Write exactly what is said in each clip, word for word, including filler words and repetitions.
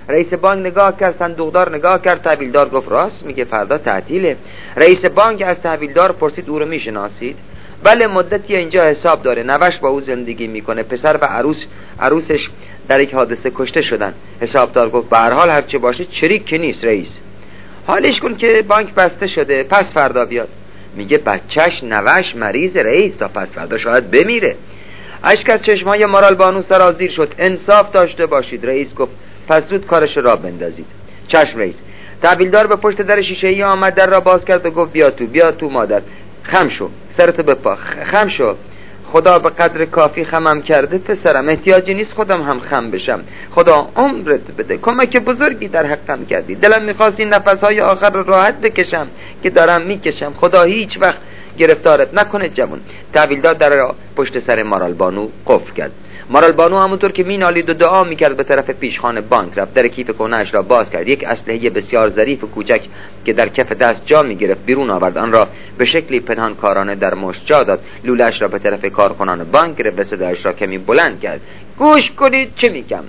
رئیس بانک نگاه کرد، صندوقدار نگاه کرد، تحویلدار گفت راست میگه فردا تعطیله. رئیس بانک از تحویلدار پرسید او رو میشناسید؟ بله مدتی اینجا حساب داره، نوش با او زندگی میکنه، پسر و عروس عروسش در یک حادثه کشته شدن. حسابدار گفت به هر حال هر چه باشه شریک که نیست رئیس، حالش کن که بانک بسته شده، پس فردا بیاد. میگه بچهش نوش مریض رئیس، تا پس فردا شاید بمیره. اشک از چشمای مارال بانو سرازیر شد. انصاف داشته باشید. رئیس گفت پس زود کارش را بندازید. چشم رئیس. تحویلدار به پشت در شیشه‌ای آمد، در را باز کرد و گفت بیا تو، بیا تو مادر، خم شو، سرتو بپا، خم شو. خدا به قدر کافی خمم کرده پسرم، احتیاجی نیست خودم هم خم بشم. خدا عمرت بده، کمک بزرگی در حقم کردی. دلم میخواست این نفسهای آخر رو راحت بکشم که دارم میکشم. خدا هیچ وقت گرفتارت نکنه جوون. تحویلدار در را پشت سر مارال بانو قفل کرد. مارال بانو همونطور که مینالید و دعا میکرد به طرف پیشخان بانک رفت. در کیف کهنه‌اش را باز کرد. یک اسلحه بسیار ظریف و کوچک که در کف دست جا میگرفت بیرون آورد. آن را به شکلی پنهانکارانه در مشت جا داد. لوله‌اش را به طرف کارکنان بانک گرفت و صدایش را کمی بلند کرد. گوش کنید چه میگم.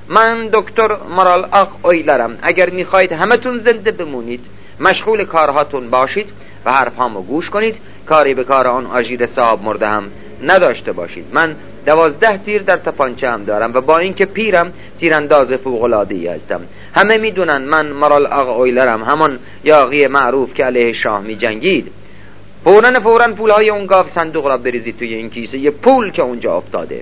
من دکتر مارال آق اویلرم. اگر میخواهید همتون زنده بمونید، مشغول کارهاتون باشید و حرفامو گوش کنید. کاری به کار آن آژیر صاحب مرده هم نداشته باشید. من دوازده تیر در تپانچه هم دارم و با اینکه پیرم تیرانداز فوق‌العاده‌ای هستم. همه میدونن من مارال آق اویلرم، همان یاغی معروف که علیه شاه می جنگید. فوراً فوراً پولهای اون گاو صندوق را بریزید توی این کیسه، یه پول که اونجا افتاده.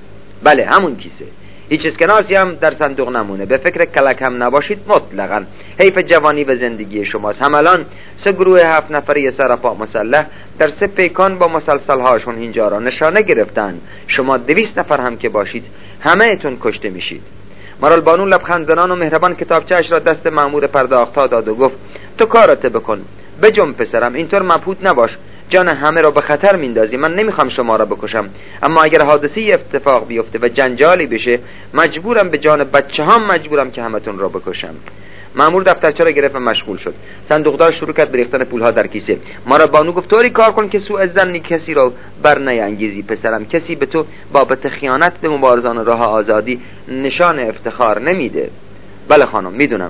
بله همون کیسه، هیچ اسکناسی هم در صندوق نمونه. به فکر کلک هم نباشید مطلقاً. حیف جوانی و زندگی شماست. هم الان سه گروه هفت نفری سراپا مسلح در سه پیکان با مسلسل هاشون اینجا را نشانه گرفتن. شما دویست نفر هم که باشید همه اتون کشته میشید. مارال بانو لبخند زنان و مهربان کتابچه‌اش را دست مأمور پرداخت‌ها داد و گفت تو کارت بکن، بجنب پسرم، اینطور مبهوت نباش، جان همه را به خطر میندازی. من نمیخوام شما را بکشم، اما اگر حادثی اتفاق بیفته و جنجالی بشه مجبورم به جان بچه هم مجبورم که همتون را بکشم. مأمور دفترچه را گرفت و مشغول شد. صندوقدار شروع کرد به ریختن پولها در کیسه. مارال بانو گفت طوری کار کن که سوء ظنی کسی را بر نیانگیزی پسرم. کسی به تو بابت خیانت به مبارزان راه آزادی نشان افتخار نمیده. بله خانم میدونم.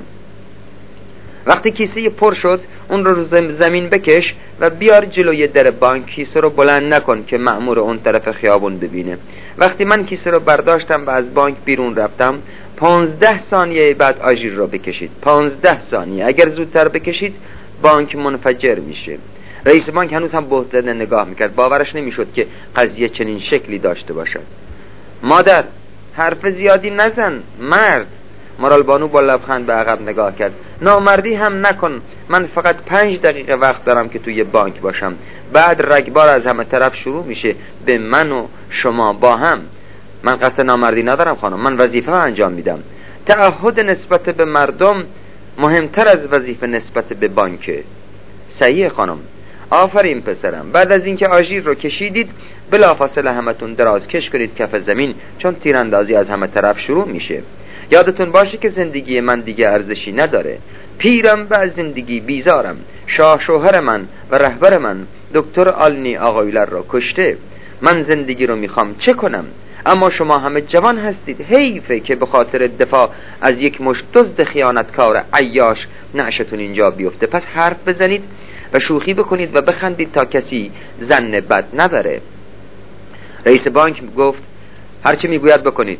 وقتی کیسه پر شد اون رو زمین بکش و بیار جلوی در بانک. کیسه رو بلند نکن که مأمور اون طرف خیابون ببینه. وقتی من کیسه رو برداشتم و از بانک بیرون رفتم، پانزده ثانیه بعد آژیر رو بکشید. پانزده ثانیه. اگر زودتر بکشید بانک منفجر میشه. رئیس بانک هنوز هم بهت زده نگاه میکرد. باورش نمیشد که قضیه چنین شکلی داشته باشد. مادر حرف زیادی نزن مرد. مارال بانو با لبخند به عقب نگاه کرد. نامردی هم نکن. من فقط پنج دقیقه وقت دارم که توی بانک باشم. بعد رگبار از همه طرف شروع میشه به من و شما با هم. من قصد نامردی ندارم خانم، من وظیفه انجام میدم. تعهد نسبت به مردم مهمتر از وظیفه نسبت به بانکه. صحیح خانم. آفرین پسرم. بعد از اینکه آژیر رو کشیدید بلافاصله همتون دراز کش کنید کف زمین، چون تیراندازی از همه طرف شروع میشه. یادتون باشه که زندگی من دیگه ارزشی نداره. پیرم و از زندگی بیزارم. شاه شوهر من و رهبر من دکتر آلنی آقایلر را کشته. من زندگی رو میخوام چه کنم؟ اما شما همه جوان هستید. حیفه که به خاطر دفاع از یک مشت دزد خیانتکار عیاش نعشتون اینجا بیفته. پس حرف بزنید و شوخی بکنید و بخندید تا کسی ظن بد نبره. رئیس بانک گفت هرچی میگوید بکنید.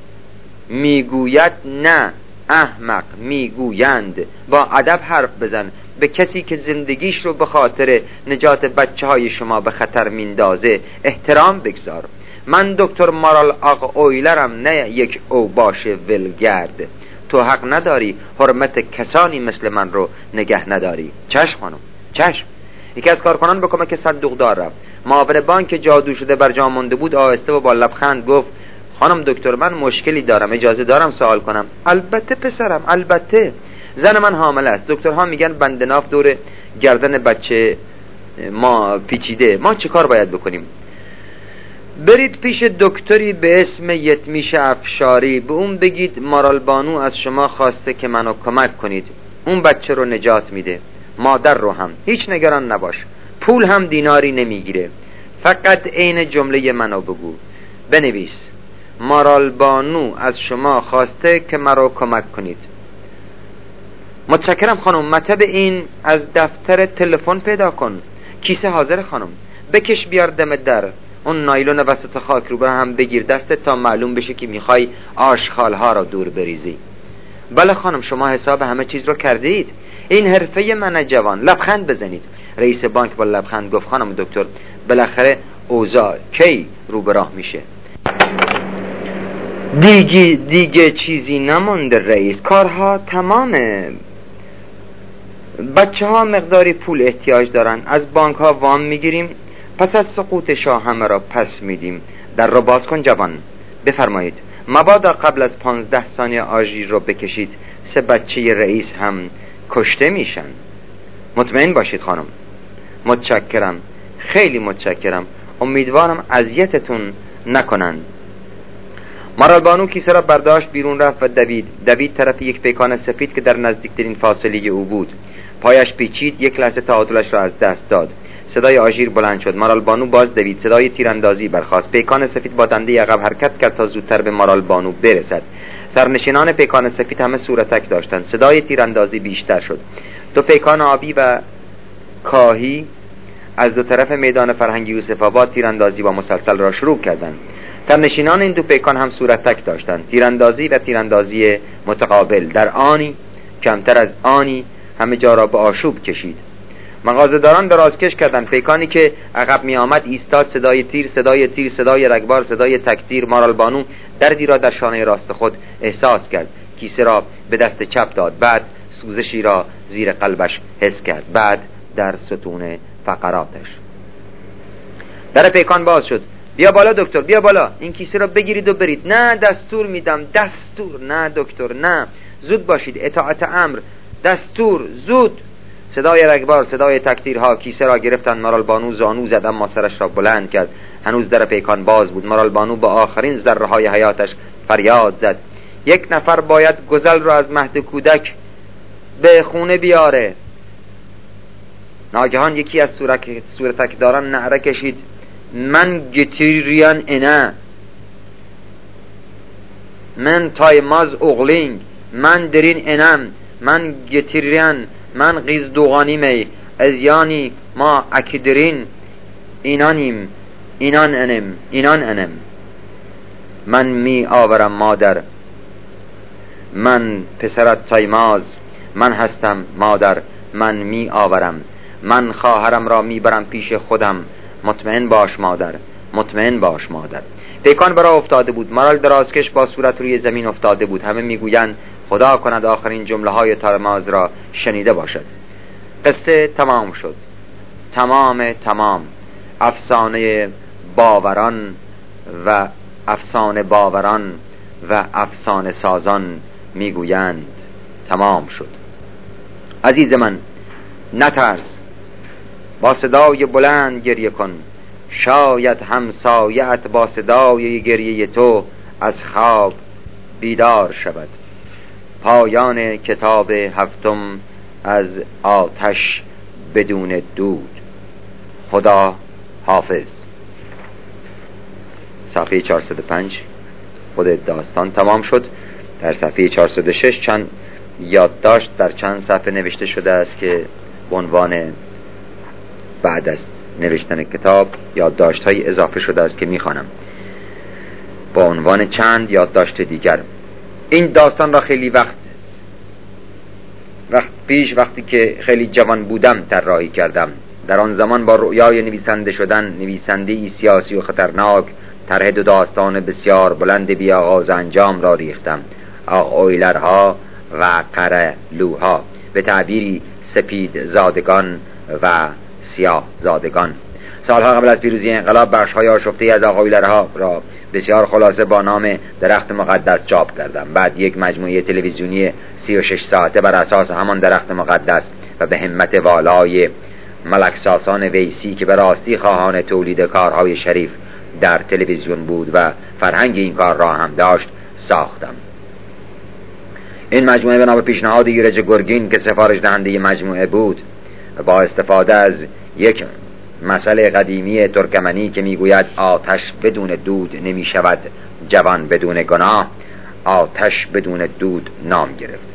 میگوید نه احمق، میگویند. با ادب حرف بزن. به کسی که زندگیش رو به خاطر نجات بچه های شما به خطر میندازه احترام بگذار. من دکتر مارال آق اویلرم، نه یک اوباش ولگرد. تو حق نداری حرمت کسانی مثل من رو نگه نداری. چشم خانم چشم. یکی از کارکنان به کمک صندوقدار رفت. معاون بانک جادو شده بر جا مانده بود آهسته و با لبخند گفت خانم دکتر من مشکلی دارم، اجازه دارم سوال کنم؟ البته پسرم البته. زن من حامله است. دکترها میگن بند ناف دور گردن بچه ما پیچیده. ما چه کار باید بکنیم؟ برید پیش دکتری به اسم یتمیش افشاری، به اون بگید مارال بانو از شما خواسته که منو کمک کنید. اون بچه رو نجات میده، مادر رو هم. هیچ نگران نباش، پول هم دیناری نمیگیره. فقط عین جمله منو بگو. بنویس مارال بانو از شما خواسته که مرا کمک کنید. متشکرم خانم. مطب این از دفتر تلفن پیدا کن. کیسه حاضر خانم. بکش بیار دم در. اون نایلون وسط خاک رو به هم بگیر دستت تا معلوم بشه که میخوای آشغالها را دور بریزی. بله خانم، شما حساب همه چیز رو کردید. این حرفه من جوان. لبخند بزنید. رئیس بانک با لبخند گفت خانم دکتر، بالاخره اوضاع کی رو به راه میشه؟ دیگه دیگه چیزی نمونده رئیس، کارها تمامه. بچه ها مقداری پول احتیاج دارن، از بانک ها وام میگیریم، پس از سقوط شاه همه را پس میدیم. در رو باز کن جوان. بفرمایید. مبادا قبل از پانزده ثانیه آژیر رو بکشید، سه بچه رئیس هم کشته میشن. مطمئن باشید خانم. متشکرم، خیلی متشکرم. امیدوارم اذیتتون نکنن. مارال بانو کیسه را برداشت، بیرون رفت و دوید. دوید طرف یک پیکان سفید که در نزدیکترین فاصله او بود. پایش پیچید، یک لحظه تعادلش را از دست داد. صدای آژیر بلند شد. مارال بانو باز دوید. صدای تیراندازی برخاست. پیکان سفید با دنده عقب حرکت کرد تا زودتر به مارال بانو برسد. سرنشینان پیکان سفید همه صورتک داشتند. صدای تیراندازی بیشتر شد. دو پیکان آبی و کاهی از دو طرف میدان فرهنگی یوسف آباد تیراندازی با مسلسل را شروع کردند. سرنشینان این دو پیکان هم صورتک داشتند. تیراندازی و تیراندازی متقابل. در آنی کمتر از آنی همه جا را به آشوب کشید. مغازه‌داران درازکش کردند. پیکانی که عقب می آمد ایستاد. صدای تیر، صدای تیر، صدای رگبار، صدای تکتیر. مارال بانو دردی را در شانه راست خود احساس کرد. کیسه را به دست چپ داد. بعد سوزشی را زیر قلبش حس کرد. بعد در ستون فقراتش. در پیکان باز شد. بیا بالا دکتر، بیا بالا. این کیسه را بگیرید و برید. نه دستور میدم. دستور. نه دکتر، نه. زود باشید. اطاعت امر. دستور. زود. صدای رگبار، صدای تکتیرها کیسه را گرفتند. مارال بانو زانو زد اما سرش را بلند کرد. هنوز در پیکان باز بود. مارال بانو با آخرین ذره های حیاتش فریاد زد. یک نفر باید گزل را از مهد کودک به خونه بیاره. ناگهان یکی از صورتک داران نعره کشید. من گتیریان اینه، من تایماز اغلینگ، من درین اینم، من گتیریان، من قیز دوغانی می از یانی ما اکیدرین اینانیم، اینان انم، اینان انم. من می آورم مادر، من پسرت تایماز، من هستم مادر، من می آورم، من خواهرم را می برم پیش خودم. مطمئن باش مادر، مطمئن باش مادر. پیکان برا افتاده بود. مارال درازکش با صورت روی زمین افتاده بود. همه میگویند خدا کند آخرین جمله های تایماز را شنیده باشد. قصه تمام شد. تمام تمام. افسانه باوران و افسانه باوران و افسانه سازان میگویند تمام شد. عزیز من، نترس. با صدای بلند گریه کن. شاید همسایه‌ات با صدای گریه تو از خواب بیدار شود. پایان کتاب هفتم از آتش بدون دود. خدا حافظ. صفحه چهارصد و پنج خود داستان تمام شد. در صفحه چهارصد و شش چند یادداشت در چند صفحه نوشته شده است که به عنوان بعد از نوشتن کتاب یادداشت های اضافه شده است که میخوانم با عنوان چند یادداشت دیگر. این داستان را خیلی وقت وقت پیش، وقتی که خیلی جوان بودم طراحی کردم. در آن زمان با رؤیای نویسنده شدن، نویسنده‌ای سیاسی و خطرناک، طرح دو داستان بسیار بلند بی آغاز انجام را ریختم. آویلرها و قرلوها، به تعبیری سپید زادگان و سیاه زادگان. سالها قبل از پیروزی انقلاب بخش‌های آشفته از آویلرها را بسیار خلاصه با نام درخت مقدس چاپ کردم. بعد یک مجموعه تلویزیونی سی و شش ساعته بر اساس همان درخت مقدس و به همت والای ملک ساسان ویسی که به راستی خواهان تولید کارهای شریف در تلویزیون بود و فرهنگ این کار را هم داشت ساختم. این مجموعه بنا به پیشنهاد ایرج گرگین که سفارش دهنده مجموعه بود و با استفاده از یک مثل قدیمی ترکمنی که میگوید آتش بدون دود نمی شود جوان بدون گناه، آتش بدون دود نام گرفت.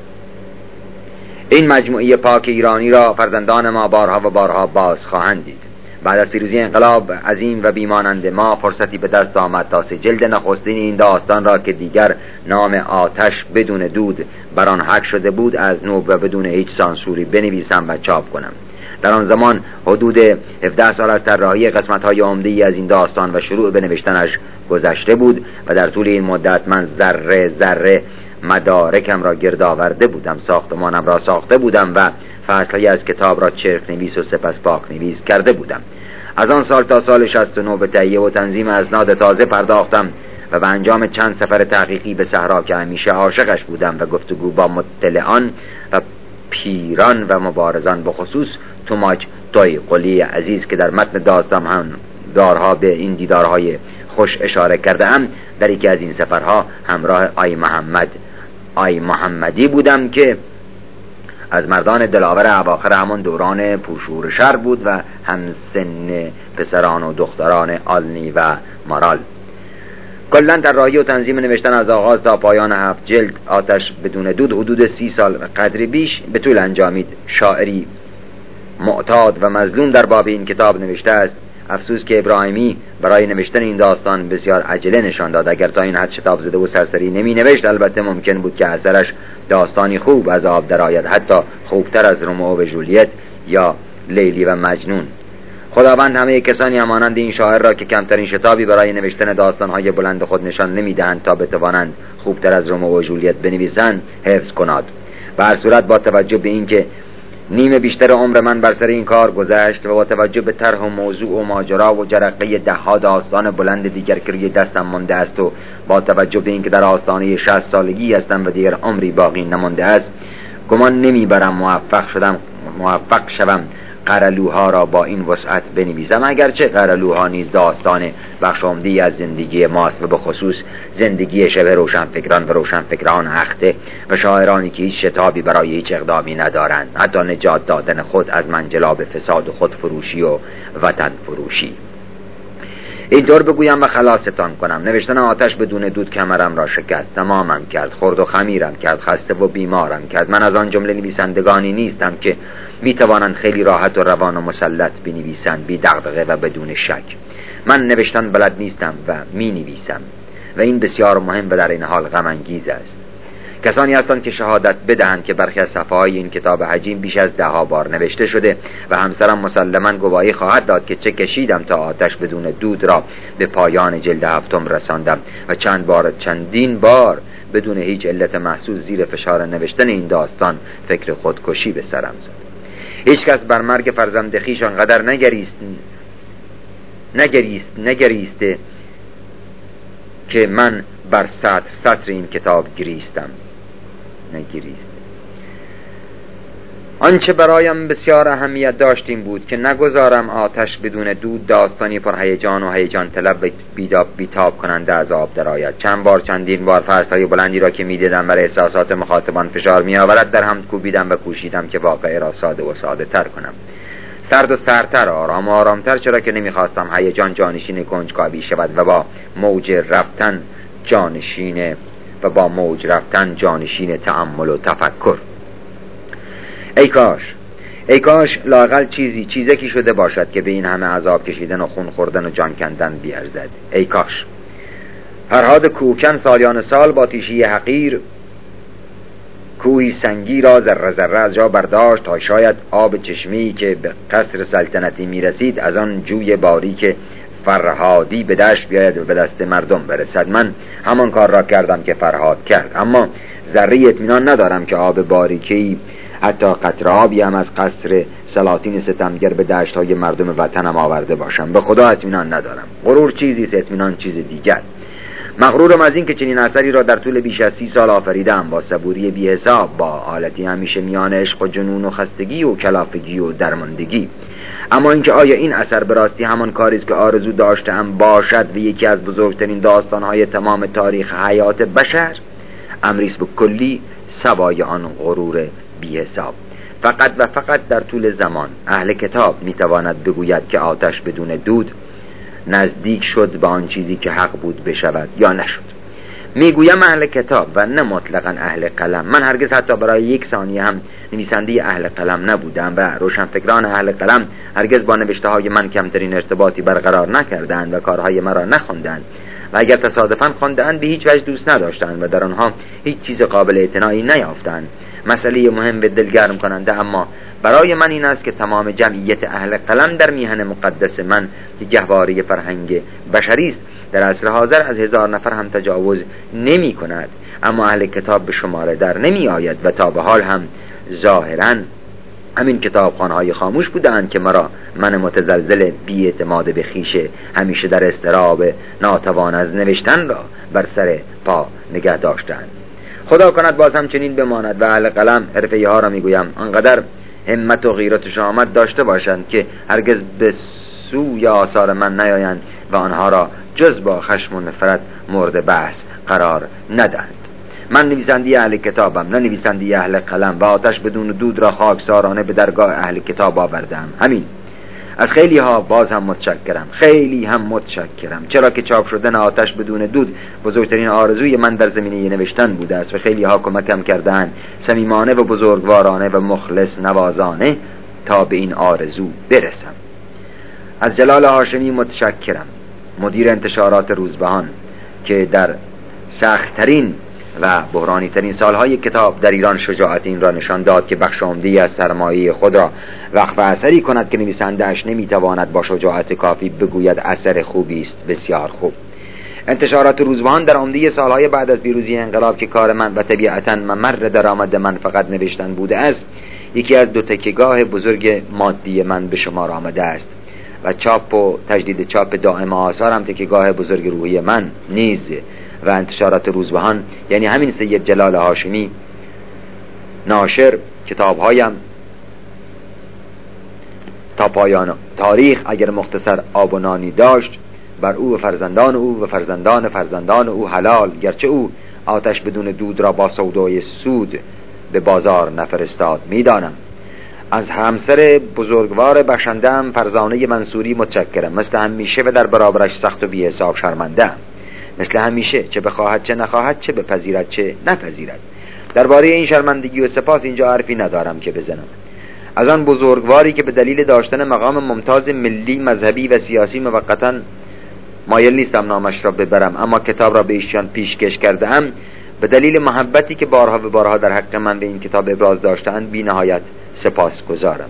این مجموعه پاک ایرانی را فرزندان ما بارها و بارها باز خواهند دید. بعد از پیروزی انقلاب عظیم و بیمانند ما فرصتی به دست آمد تا سه جلد نخستین این داستان را که دیگر نام آتش بدون دود بر آن حک شده بود از نو و بدون هیچ سانسوری بنویسم و چاپ کنم. در آن زمان حدود هفده سال از طراحی قسمت‌های عمده‌ای از این داستان و شروع به نوشتنش گذشته بود و در طول این مدت من ذره ذره مدارکم را گرد آورده بودم، ساختمانم را ساخته بودم و فصل‌هایی از کتاب را چرخ نویس و سپس پاک نویس کرده بودم. از آن سال تا سال شصت و نه به تهیه و تنظیم اسناد تازه پرداختم و به انجام چند سفر تحقیقی به صحرا که همیشه عاشقش بودم و گفتگو با مطلعان و پیران و مبارزان، به خصوص توماج توی قلی عزیز که در متن داستان هم دارها به این دیدارهای خوش اشاره کرده ام. در یکی از این سفرها همراه آی محمد آی محمدی بودم که از مردان دلاور اواخر همان دوران پرشور شهر بود و همسن پسران و دختران آلنی و مارال. کلن طراحی و تنظیم نوشتن از آغاز تا پایان هفت جلد آتش بدون دود حدود سی سال و قدری بیش به طول انجامید. شاعری معتاد و مظلوم در باب این کتاب نوشته است: افسوس که ابراهیمی برای نوشتن این داستان بسیار عجله نشان داد. اگر تا این حد شتاب زده و سرسری نمی نوشت البته ممکن بود که اثرش داستانی خوب از آب درآید، حتی خوبتر از رومئو و جولیت یا لیلی و مجنون. خداوند همه کسانی همانند این شاعر را که کمترین شتابی برای نوشتن داستان‌های بلند خود نشان نمی‌دهند تا بتوانند خوبتر از رومئو و جولیت بنویسند حفظ کناد. به هر صورت با توجه به اینکه نیمه بیشتر عمر من بر سر این کار گذشت و با توجه به طرح و موضوع و ماجرا و جرقه ده‌ها داستان بلند دیگر که روی دستم مانده است و با توجه به اینکه در آستانه شصت سالگی هستم و دیگر عمری باقی نمانده است، گمان نمیبرم موفق شدم موفق شوم قرلوها را با این وسعت بنویسم، اگرچه قرلوها نیز داستان بخش عمده‌ای از زندگی ماست و به خصوص زندگی شبه روشنفکران و روشنفکران اخته و شاعرانی که هیچ شتابی برای هیچ اقدامی ندارند، حتی نجات دادن خود از منجلاب فساد و خودفروشی و وطن فروشی. اینطور بگویم و خلاصتان کنم: نوشتن آتش بدون دود کمرم را شکست، تمامم کرد، خرد و خمیرم کرد، خسته و بیمارم کرد. من از آن جمله نویسندگانی نیستم که می توانند خیلی راحت و روان و مسلط بنویسند بی دغدغه و بدون شک. من نوشتن بلد نیستم و می نویسم و این بسیار مهم و در این حال غم انگیز است. کسانی هستند که شهادت بدهند که برخی از صفحه‌های این کتاب حجیم بیش از ده ها بار نوشته شده و همسرم مسلماً گواهی خواهد داد که چه کشیدم تا آتش بدون دود را به پایان جلد هفتم رساندم و چند بار چندین بار بدون هیچ علت محسوس زیر فشار نوشتن این داستان فکر خودکشی به سرم زد. هیچ کس بر مرگ فرزند خویش آنقدر نگریست نگریست نگریسته که من بر سطر سطر این کتاب گریستم نگریست. آنچه برایم بسیار اهمیت داشت این بود که نگذارم آتش بدون دود داستانی پر هیجان و هیجان طلب و بیتاب کننده از آب درآید. چند بار چندین بار فرسای بلندی را که می‌دیدم بر احساسات مخاطبان فشار می‌آورد در هم کوبیدم و کوشیدم که واقعه را ساده و ساده تر کنم، سرد و سردتر، آرام و آرامتر، چرا که نمی‌خواستم هیجان جانشین کنجکاوی شود و با موج رفتن جانشین و با موج رفتن جانشین تأمل و تفکر. ای کاش ای کاش لااقل چیزی چیزکی شده باشد که به این همه عذاب کشیدن و خون خوردن و جان کندن بیارزد. ای کاش فرهاد کوکن سالیان سال با تیشی حقیر کوهی سنگی را ذره ذره از جا برداشت تا شاید آب چشمه‌ای که به قصر سلطنتی میرسید از آن جوی باریک فرهادی به دشت بیاید و به دست مردم برسد. من همان کار را کردم که فرهاد کرد، اما ذره اطمینان ندارم که آب باریکی حتی قطره آبی هم از قصر سلاطین ستمگر به دشت‌های مردم وطنم آورده باشم. به خدا اطمینان ندارم. غرور چیزی است، اطمینان چیز دیگر. مغرورم از این که چنین اثری را در طول بیش از سی سال آفریدم، با صبوری بی حساب، با حالتی همیشه میان عشق و جنون و خستگی و کلافگی و درماندگی. اما اینکه آیا این اثر به راستی همان کاری است که آرزو داشتم باشد و یکی از بزرگترین داستان‌های تمام تاریخ حیات بشر، امری است به کلی سوای آن غرور بی حساب. فقط و فقط در طول زمان اهل کتاب میتواند بگوید که آتش بدون دود نزدیک شد به آن چیزی که حق بود بشود یا نشد. میگویم اهل کتاب و نه مطلقاً اهل قلم. من هرگز حتی برای یک ثانیه هم نویسنده اهل قلم نبودم و روشنفکران اهل قلم هرگز با نوشته های من کمترین ارتباطی برقرار نکردند و کارهای مرا نخواندند و اگر تصادفاً خواندند به هیچ وجه دوست نداشتند و در آنها هیچ چیز قابل اعتنایی نیافتند. مسئله مهم و دلگرم کننده اما برای من این است که تمام جمعیت اهل قلم در میهن مقدس من که گهواره فرهنگ بشری است در عصر حاضر از هزار نفر هم تجاوز نمی کند، اما اهل کتاب به شماره در نمی آید و تا به حال هم ظاهراً همین کتابخوان‌های خاموش بودند که مرا من متزلزل بی اعتماد به خویش همیشه در اضطراب ناتوان از نوشتن را بر سر پا نگه داشتند. خدا کند باز هم چنین بماند و اهل قلم حرفه‌ای ها را میگویم انقدر همت و غیرت و شهامت داشته باشند که هرگز به سوی آثار من نیایند و آنها را جز با خشم و نفرت مورد بحث قرار ندهند. من نویسنده اهل کتابم نه نویسنده اهل قلم و آتش بدون دود را خاکسارانه به درگاه اهل کتاب آوردم. همین. از خیلی ها باز هم متشکرم، خیلی هم متشکرم، چرا که چاپ شدن آتش بدون دود بزرگترین آرزوی من در زمینه نوشتن بوده است و خیلی ها کمکم کردند صمیمانه و بزرگوارانه و مخلص نوازانه تا به این آرزو برسم. از جلال هاشمی متشکرم، مدیر انتشارات روزبهان که در سخت‌ترین و بحرانی ترین سالهای کتاب در ایران شجاعت این را نشان داد که بخش عمده‌ای از سرمایه خود را وقف اثری کند که نویسنده‌اش نمیتواند با شجاعت کافی بگوید اثر خوبی است، بسیار خوب. انتشارات روزبهان در عمده سالهای بعد از پیروزی انقلاب که کار من و طبیعتاً ممر درآمد من فقط نوشتن بوده است، یکی از دو تکیه‌گاه بزرگ مادی من به شمار آمده است و چاپ و تجدید چاپ دائم آثار هم تکیه‌گاه بزرگ روحی من نیز و انتشارات روزبهان یعنی همین سید جلال هاشمی ناشر کتابهایم تا پایان تاریخ اگر مختصر آب و نانی داشت بر او و فرزندان او و فرزندان فرزندان او حلال، گرچه او آتش بدون دود را با سودای سود به بازار نفرستاد. میدانم از همسر بزرگوار بخشنده‌ام فرزانه منصوری متشکرم، مثل همیشه و در برابرش سخت و بی حساب شرمنده، مثل همیشه چه بخواهد چه نخواهد، چه بپذیرد چه نپذیرد. درباره این شرمندگی و سپاس اینجا حرفی ندارم که بزنم. از آن بزرگواری که به دلیل داشتن مقام ممتاز ملی مذهبی و سیاسی موقتاً مایل نیستم نامش را ببرم، اما کتاب را به ایشان پیشکش کرده‌ام، به دلیل محبتی که بارها و بارها در حق من به این کتاب ابراز داشتند بی نهایت سپاس گزارم.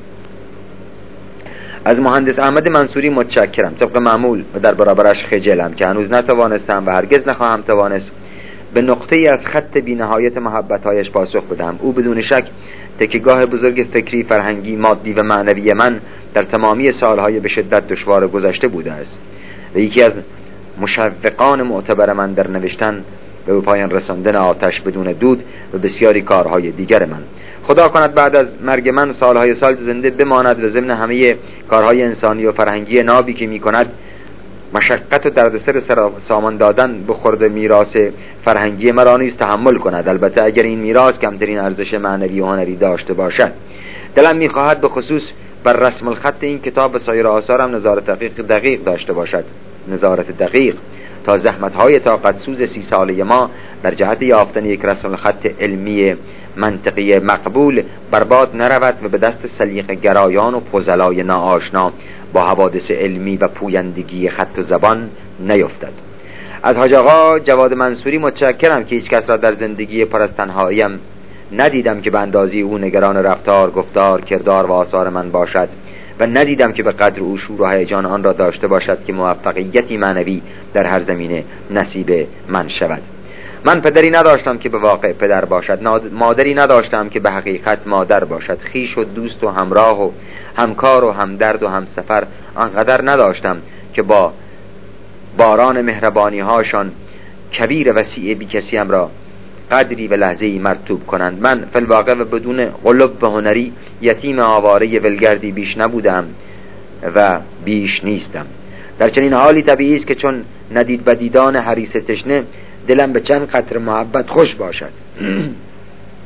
از مهندس احمد منصوری متشکرم، طبق معمول و در برابرش خجلم که هنوز نتوانستم و هرگز نخواهم توانست به نقطه‌ای از خط بی نهایت محبت‌هایش پاسخ بدم. او بدون شک تکیه‌گاه بزرگ فکری، فرهنگی، مادی و معنوی من در تمامی سالهای به شدت دشوار گذشته بوده است و یکی از مشوقان معتبر من در نوشتن و به پایان رساندن آتش بدون دود و بسیاری کارهای دیگر من. خدا کند بعد از مرگ من سالهای سال زنده بماند و ضمن همه کارهای انسانی و فرهنگی نابی که می کند مشقت و دردسر سامان دادن به خورد میراث فرهنگی مرا نیز تحمل کند، البته اگر این میراث کمترین ارزش معنوی و هنری داشته باشد. دلم می‌خواهد به خصوص بر رسم الخط این کتاب و سایر آثارم نظارت دقیق دقیق داشته باشد، نظارت دقیق تا زحمت‌های طاقت سوز سی ساله ما در جهت یافتن یک رسم الخط علمی منطقی مقبول برباد نرود و به دست سلیقه گرایان و فضلای ناآشنا با حوادث علمی و پویندگی خط و زبان نیفتد. از حاج آقا جواد منصوری متشکرم که هیچ کس را در زندگی پر از تنهاییم ندیدم که به اندازه او نگران رفتار، گفتار، کردار و آثار من باشد و ندیدم که به قدر او شور و هیجان آن را داشته باشد که موفقیتی معنوی در هر زمینه نصیب من شود. من پدری نداشتم که به واقع پدر باشد، مادری نداشتم که به حقیقت مادر باشد، خویش و دوست و همراه و همکار و همدرد و همسفر آنقدر نداشتم که با باران مهربانی هاشان کبیر وسیع بی کسی هم را قدری و لحظه‌ای مرطوب کنند. من فی الواقع و بدون قلب و هنری یتیم آواره ولگردی بیش نبودم و بیش نیستم. در چنین حالی طبیعی است که چون ندید بدیدان حریص تشنه دلم به چند قطره محبت خوش باشد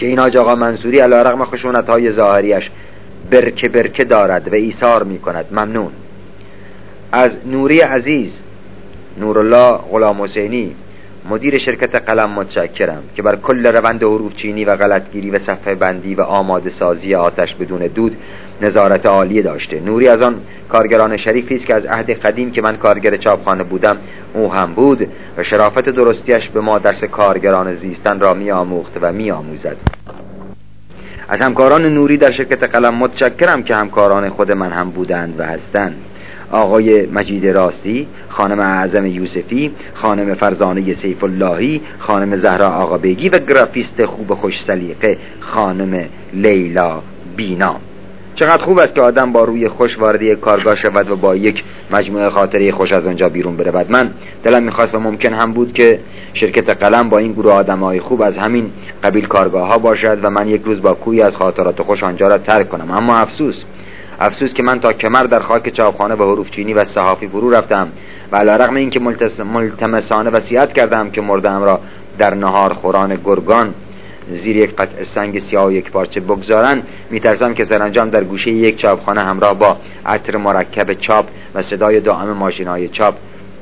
که این حاج آقا منصوری علیرغم خشونت‌های ظاهریش برکه برکه دارد و ایثار می‌کند. ممنون. از نوری عزیز، نورالله غلام حسینی، مدیر شرکت قلم متشکرم که بر کل روند حروف چینی و غلطگیری و صفحه بندی و آماده سازی آتش بدون دود نظارت عالی داشته. نوری از آن کارگران شریفی است که از عهد قدیم که من کارگر چاپخانه بودم او هم بود و شرافت درستیش به ما درس کارگران زیستن را می آموخت و می آموزد. از همکاران نوری در شرکت قلم متشکرم که همکاران خود من هم بودند و هستند. آقای مجید راستی، خانم اعظم یوسفی، خانم فرزانه سیف اللهی، خانم زهرا آقا بیگی و گرافیست خوب خوش سلیقه خانم لیلا بینا. چقدر خوب است که آدم با روی خوش وارد یک کارگاه شود و با یک مجموعه خاطره خوش از آنجا بیرون برود. من دلم میخواست و ممکن هم بود که شرکت قلم با این گروه آدمای خوب از همین قبیل کارگاه ها باشد و من یک روز با کوی از خاطرات خوش آنجا را ترک کنم. اما افسوس افسوس که من تا کمر در خاک چاپخانه به حروف چینی و صحافی فرو رفتم و علیرغم اینکه ملتمسانه وصیت کردم که مرده‌ام را در نهار خوران گرگان زیر یک قطع سنگ سیاه و یک پارچه بگذارن، میترسم که سرانجام در گوشه یک چاپخانه همراه با عطر مرکب چاپ و صدای دائم ماشین‌های چاپ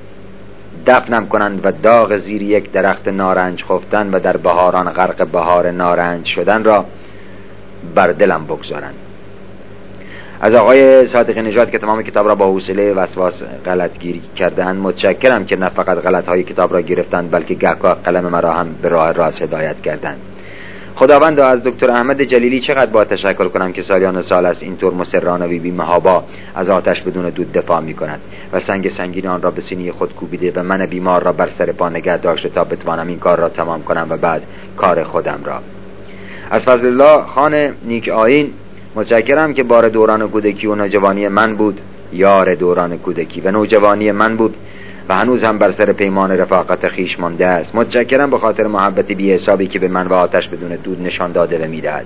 دفنم کنند و داغ زیر یک درخت نارنج خفتن و در بهاران غرق بهار نارنج شدن را بر دلم بگذارند. از آقای صادقی نژاد که تمام کتاب را با حوصله وسواس غلطگیری کردند متشکرم که نه فقط غلط‌های کتاب را گرفتند بلکه گهگاه قلم مرا هم به راه راست هدایت کردند. خداوند، از دکتر احمد جلیلی چقدر با تشکر کنم که سالیان سال است اینطور مصرانه و بی محابا از آتش بدون دود دفاع می کند و سنگ سنگین آن را به سینه خود کوبیده و من بیمار را بر سر پا نگه داشته تا بتوانم این کار را تمام کنم و بعد کار خودم را. از فضل الله خان نیک آیین متشکرم که بار دوران کودکی و نوجوانی من بود، یار دوران کودکی و نوجوانی من بود و هنوز هم بر سر پیمان رفاقت خیش مانده است. متشکرم به خاطر محبت بی حسابی که به من و آتش بدون دود نشان داده و میدهد.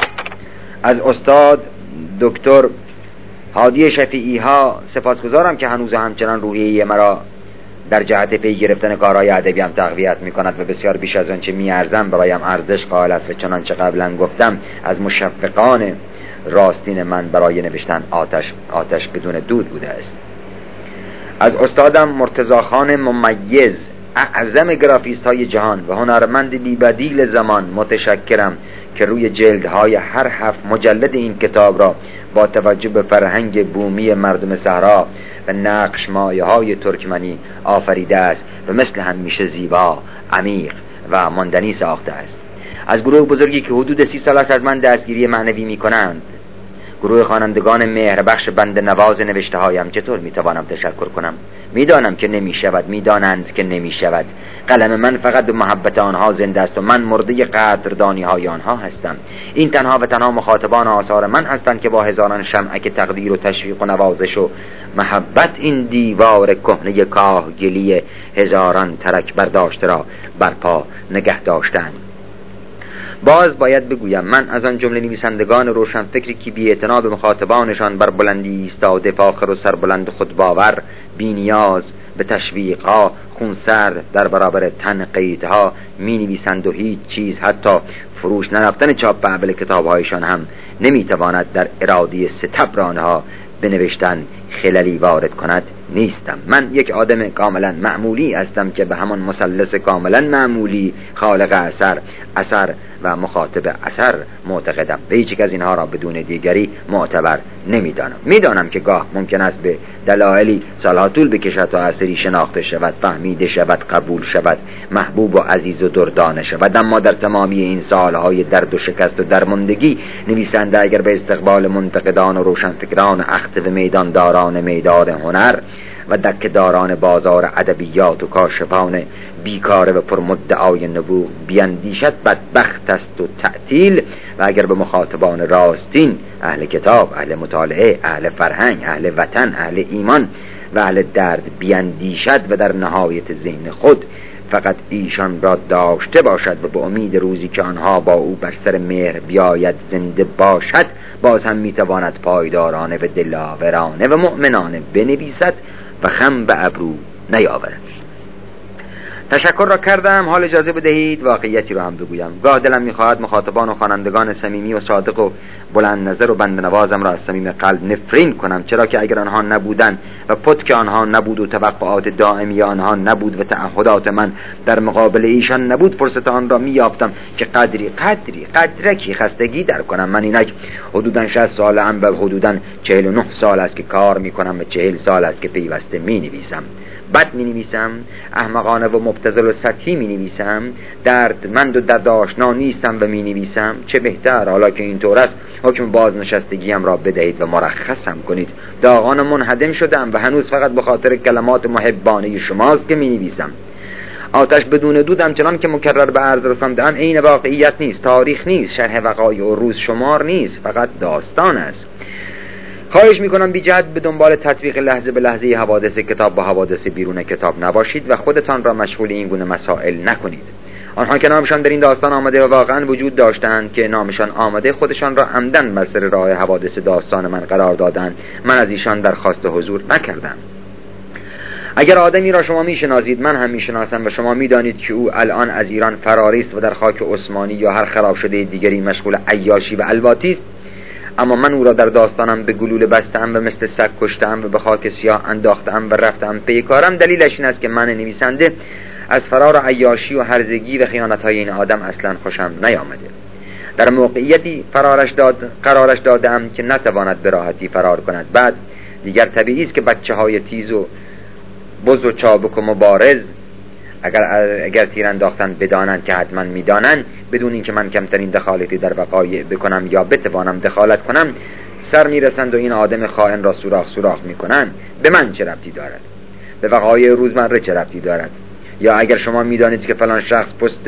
از استاد دکتر هادی شفیعی ها سپاسگزارم که هنوز همچنان روحیه مرا در جهت پی گرفتن کارهای ادبی هم تقویت میکند و بسیار بیش از آنچه میارزم برایم ارزش قائل است و چنانچه قبلا گفتم از مشفقان راستین من برای نوشتن آتش آتش بدون دود بوده است. از استادم مرتضی خان ممیز، اعظم گرافیست های جهان و هنرمند بی‌بدیل زمان متشکرم که روی جلدهای هر هفت مجلد این کتاب را با توجه به فرهنگ بومی مردم صحرا و نقش مایه های ترکمنی آفریده است و مثل همیشه زیبا، عمیق و ماندنی ساخته است. از گروه بزرگی که حدود سی سال است از من دستگیری معنوی می کنند، گروه خوانندگان مهربخش بند نواز نوشته هایم، چطور می توانم تشکر کنم؟ می دانم که نمی شود، می دانند که نمی شود. قلم من فقط به محبت آنها زنده است و من مرده قدردانی های آنها هستم. این تنها و تنها مخاطبان آثار من هستند که با هزاران شمعک تقدیر و تشویق و نوازش و محبت این دیوار کهنه کاهگلی هزاران ترک برداشته را برپا نگه داشتند. باز باید بگویم من از آن جمله نویسندگان روشن فکری که بی اعتنا به مخاطبانشان بر بلندی ایستاده فاخر و سربلند خود باور، بی نیاز به تشویقها، خونسرد در برابر تنقیدها می نویسند و هیچ چیز حتی فروش نرفتن چاپ اول کتابهایشان هم نمی تواند در اراده ستبر آنها بنوشتن خللی وارد کند نیستم. من یک آدم کاملا معمولی هستم که به همان مثلث کاملا معمولی خالق اثر، اثر و مخاطب اثر معتقدم و هیچ یک از اینها را بدون دیگری معتبر نمیدانم. میدانم که گاه ممکن است به دلایلی سالها طول بکشد تا اثری شناخته شود، فهمیده شود، قبول شود، محبوب و عزیز و دردانه شود، اما در تمامی این سالهای درد و شکست و درماندگی نویسنده اگر به استقبال منتقدان و روشنفکران اخت و میدانداران میدان هنر و دکه‌داران بازار ادبیات و کاشفان بیکاره و پرمدعای نبوغ بیندیشد بدبخت است و تعطیل، و اگر به مخاطبان راستین اهل کتاب، اهل مطالعه، اهل فرهنگ، اهل وطن، اهل ایمان و اهل درد بیندیشد و در نهایت ذهن خود فقط ایشان را داشته باشد و به امید روزی که آنها با او بر سر مهر بیاید زنده باشد، باز هم میتواند پایدارانه و دلاورانه و مؤمنانه بنویسد و خم به ابرو نیاورد. تشکر را کردم، حال اجازه بدهید واقعیتی را هم بگویم. گاه دلم می‌خواهد مخاطبان و خوانندگان صمیمی و صادق و بلند نظر و بنده نوازم را از صمیم قلب نفرین کنم، چرا که اگر آنها نبودند و پتک آنها نبود و توقعات دائمی آنها نبود و تعهدات من در مقابل ایشان نبود، فرصت آن را می‌یافتم که قدری قدری قدرکی خستگی در کنم. من اینک حدوداً شصت سالم و حدوداً چهل و نه سال است که کار می‌کنم و چهل سال است که پیوسته می‌نویسم. بد می نویسم، احمقانه و مبتذل و سطحی می نویسم، دردمند و درد آشنا نیستم و می نویسم. چه بهتر حالا که اینطور است حکم بازنشستگیم را بدهید و مرخصم کنید. داغان منهدم شدم و هنوز فقط به خاطر کلمات محبانه شماست که می نویسم. آتش بدون دودم چنان که مکرر به عرض رسانده‌ام عین واقعیت نیست، تاریخ نیست، شرح وقایع و روز شمار نیست، فقط داستان است. خواهش میکنم بی جهت به دنبال تطبیق لحظه به لحظه حوادث کتاب با حوادث بیرون کتاب نباشید و خودتان را مشغول این گونه مسائل نکنید. آنها که نامشان در این داستان آمده و واقعا وجود داشتند که نامشان آمده خودشان را عمدن بر سر راه حوادث داستان من قرار دادند، من از ایشان درخواست حضور نکردم. اگر آدمی را شما میشناسید، من هم میشناسم و شما میدانید که او الان از ایران فراری است و در خاک عثمانی یا هر خراب شده دیگری مشغول عیاشی و الواتی است، اما من او را در داستانم به گلوله بستم و مثل سگ کشتم و به خاک سیاه انداختم و رفتم پی کارم. دلیلش این است که من نویسنده از فرار عیاشی و هرزگی و خیانت‌های این آدم اصلا خوشم نیامده. در موقعیتی فرارش داد قرارش دادم که نتواند به راحتی فرار کند. بعد دیگر طبیعی است که بچه‌های تیز و بز و چابک و مبارز اگر اگر تیر انداختن بدانند که حتما میدانند، بدون اینکه من کمترین دخالتی در وقایع بکنم یا بتوانم دخالت کنم، سر میرسند و این آدم خائن را سوراخ سوراخ میکنند. به من چه ربطی دارد؟ به وقایع روزمره چه ربطی دارد؟ یا اگر شما میدانید که فلان شخص پست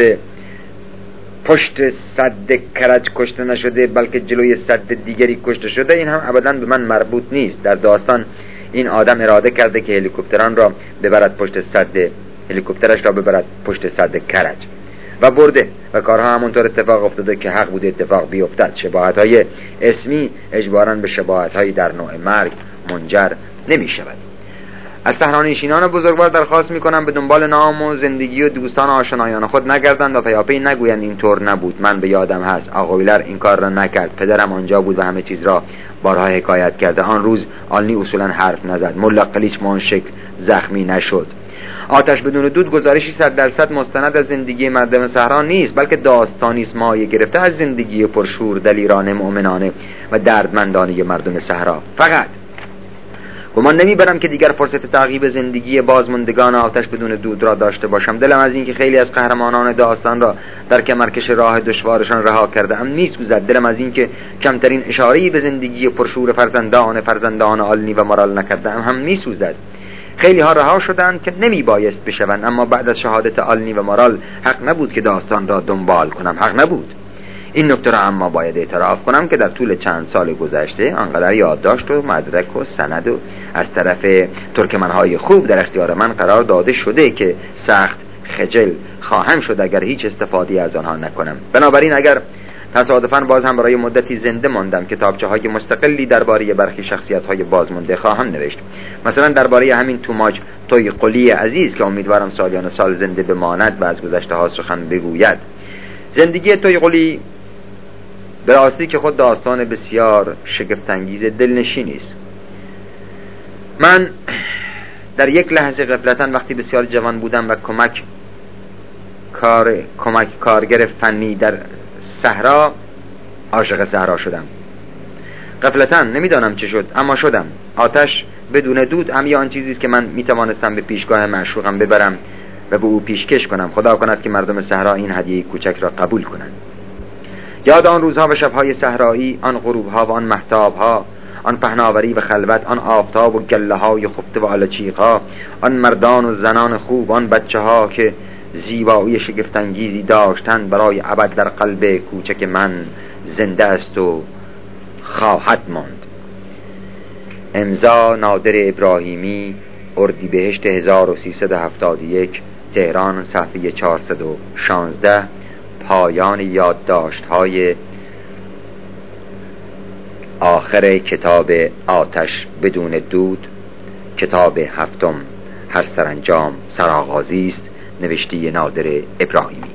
پشت سد کرج کشته نشده بلکه جلوی سد دیگری کشته شده، این هم ابدا به من مربوط نیست. در داستان این آدم اراده کرده که هلیکوپتران را ببرد پشت سد هلیکوپترش را ببرد پشت سد کرج و برده و کارها همونطور اتفاق افتاده که حق بوده اتفاق بیفتد. شباهت‌های اسمی اجباراً به شباهت‌های در نوع مرگ منجر نمی شود. از تهرانشینان بزرگوار درخواست می‌کنم به دنبال نام و زندگی و دوستان آشنایان خود نگردند و پیاپی نگویند اینطور نبود. من به یادم هست آقا ویلر این کار را نکرد، پدرم آنجا بود و همه چیز را بارها حکایت کرده. آن روز آلنی اصولاً حرف نزد، ملا قلیچ ما شکل زخمی نشد. آتش بدون دود گزارشی صد درصد مستند از زندگی مردم صحرا نیست، بلکه داستانی است مایه گرفته از زندگی پرشور دلیرانه مؤمنانه و دردمندانه مردم صحرا. فقط گمان نمیبرم که دیگر فرصت تعقیب زندگی بازماندگان آتش بدون دود را داشته باشم. دلم از این که خیلی از قهرمانان داستان را در کمرکش راه دشوارشان رها کرده ام میسوزد. دلم از این که کمترین اشاره‌ای به زندگی پرشور فرزندان فرزندان آلنی و مارال نکرده ام هم میسوزد. خیلی ها رها شدند که نمی بایست بشوند، اما بعد از شهادت آلنی و مارال حق نبود که داستان را دنبال کنم، حق نبود. این نکته را اما باید اعتراف کنم که در طول چند سال گذشته آنقدر یادداشت و مدرک و سند و از طرف ترکمنهای خوب در اختیار من قرار داده شده که سخت خجل خواهم شد اگر هیچ استفاده‌ای از آنها نکنم. بنابراین اگر تصادفاً باز هم برای مدتی زنده ماندم کتابچه‌های مستقلی درباره برخی شخصیت‌های بازمانده خواهم نوشت. مثلا درباره همین توماج تویقلی عزیز که امیدوارم سالیان سال زنده بماند و از گذشته‌ها سخن بگوید. زندگی تویقلی به راستی که خود داستان بسیار شگفت‌انگیز دلنشینی است. من در یک لحظه غفلتاً وقتی بسیار جوان بودم و کمک کار کمک کارگر فنی در صحرا عاشق صحرا شدم. غفلتاً نمیدانم چه شد اما شدم. آتش بدون دود هم آن چیزی است که من میتوانستم به پیشگاه معشوقم ببرم و به او پیشکش کنم. خدا کند که مردم صحرا این هدیه کوچک را قبول کنند. یاد آن روزها و شبهای صحرایی، آن غروبها و آن مهتابها، آن پهناوری و خلوت، آن آفتاب و گله های خفته و آلچیقا، آن مردان و زنان خوب، آن بچه ها که زیبایی شگفت‌انگیزی داشتند برای ابد در قلب کوچک من زنده است و خواهد ماند. امضا نادر ابراهیمی، اردیبهشت هزار و سیصد و هفتاد و یک، تهران، صفحه چهارصد و شانزده. پایان یادداشت‌های آخر کتاب آتش بدون دود، کتاب هفتم هر سرانجام سرآغازی است، نوشته نادر ابراهیمی.